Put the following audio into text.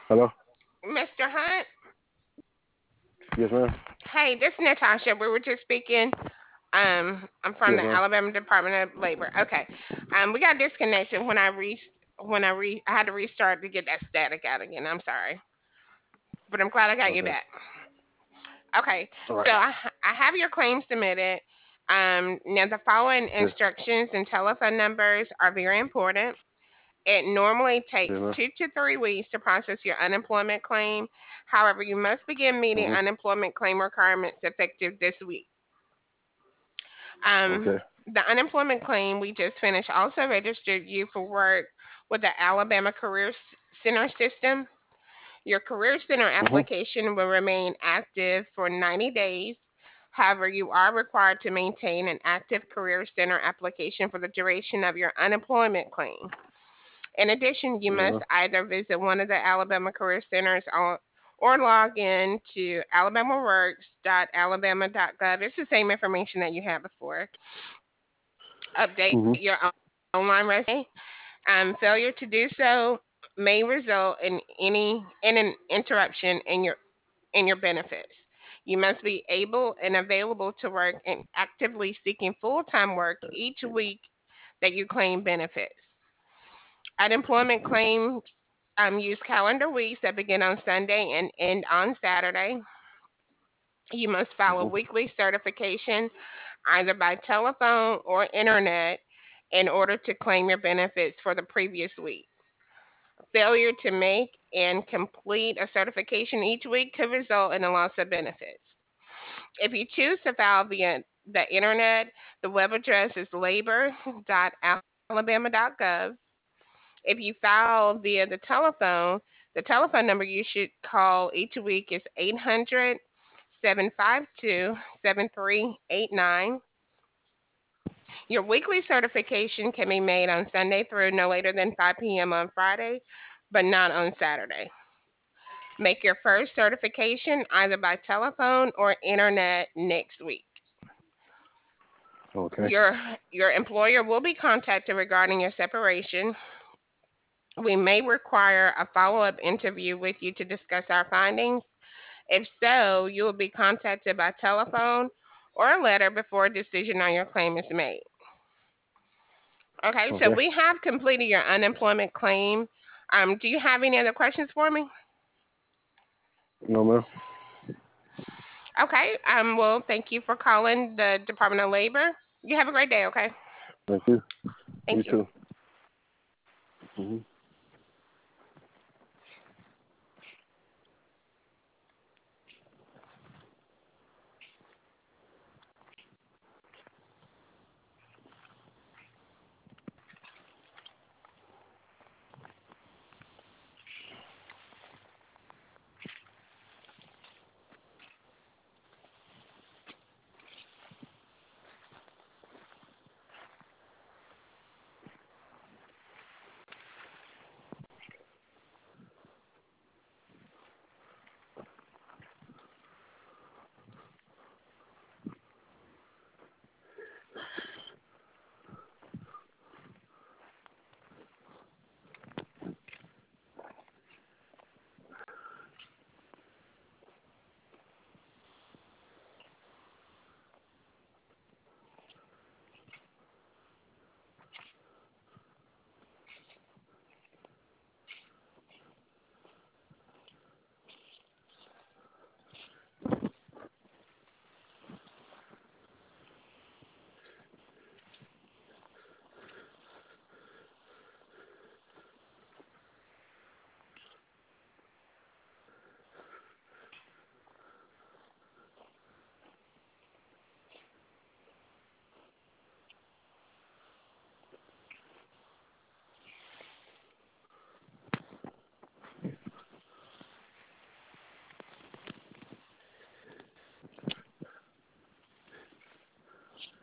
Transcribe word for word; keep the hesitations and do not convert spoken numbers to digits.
Hello? Mister Hunt? Yes, ma'am. Hey, this is Natasha. We were just speaking. Um, I'm from Yes, the ma'am. Alabama Department of Labor. Okay. Um, we got disconnected when I re when I re I had to restart to get that static out again. I'm sorry, but I'm glad I got you Okay. back. Okay. All right. So I ha- I have your claim submitted. Um, now the following Yes. instructions and telephone numbers are very important. It normally Yes, takes ma'am. two to three weeks to process your unemployment claim. However, you must begin meeting Mm-hmm. unemployment claim requirements effective this week. Um, Okay. the unemployment claim we just finished also registered you for work with the Alabama Career S- Center system. Your Career Center Mm-hmm. application will remain active for ninety days. However, you are required to maintain an active Career Center application for the duration of your unemployment claim. In addition, you Yes, ma'am. must either visit one of the Alabama Career Centers or, or log in to alabamaworks dot alabama dot gov. It's the same information that you had before. Update Mm-hmm. your online resume. Um, failure to do so may result in any in an interruption in your in your benefits. You must be able and available to work and actively seeking full time work each week that you claim benefits. Unemployment claims um, use calendar weeks that begin on Sunday and end on Saturday. You must file a Mm-hmm. weekly certification either by telephone or internet in order to claim your benefits for the previous week. Failure to make and complete a certification each week could result in a loss of benefits. If you choose to file via the internet, the web address is labor dot alabama dot gov. If you file via the telephone, the telephone number you should call each week is eight hundred, seven five two, seven three eight nine. Your weekly certification can be made on Sunday through no later than five p m on Friday, but not on Saturday. Make your first certification either by telephone or internet next week. Okay. Your your employer will be contacted regarding your separation. We may require a follow-up interview with you to discuss our findings. If so, you will be contacted by telephone or a letter before a decision on your claim is made. Okay, so Okay. we have completed your unemployment claim. Um, do you have any other questions for me? No, ma'am. Okay, um, well, thank you for calling the Department of Labor. You have a great day, okay? Thank you. You Thank you. too. Mm-hmm.